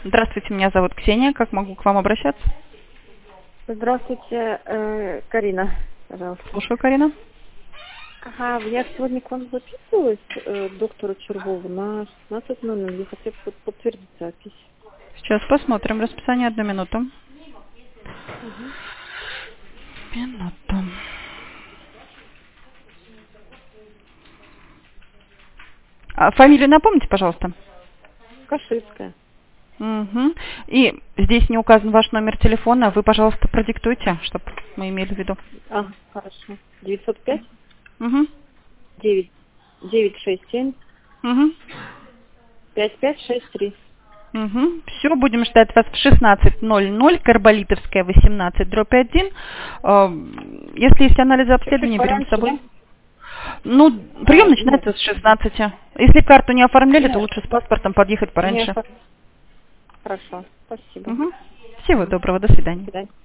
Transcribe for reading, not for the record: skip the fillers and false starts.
Здравствуйте, меня зовут Ксения. Как могу к вам обращаться? Здравствуйте, Карина, пожалуйста. Слушаю, Карина. Ага, я сегодня к вам записывалась, доктору Червову, на 16:00. Я хотела подтвердить запись. Сейчас посмотрим расписание. 1 минуту. Угу. Минуту. Фамилию напомните, пожалуйста. Каширская. Угу. И здесь не указан ваш номер телефона. Вы, пожалуйста, продиктуйте, чтобы мы имели в виду. Хорошо. 905 Угу. 967 Угу. 5563. Угу. Все, будем ждать вас в 16:00, Карболитовская, 18/1. Если есть анализы обследования, берем с собой. Ну, прием начинается с 16. Если карту не оформляли, то лучше с паспортом подъехать пораньше. Хорошо, спасибо. Угу. Всего доброго, до свидания. До свидания.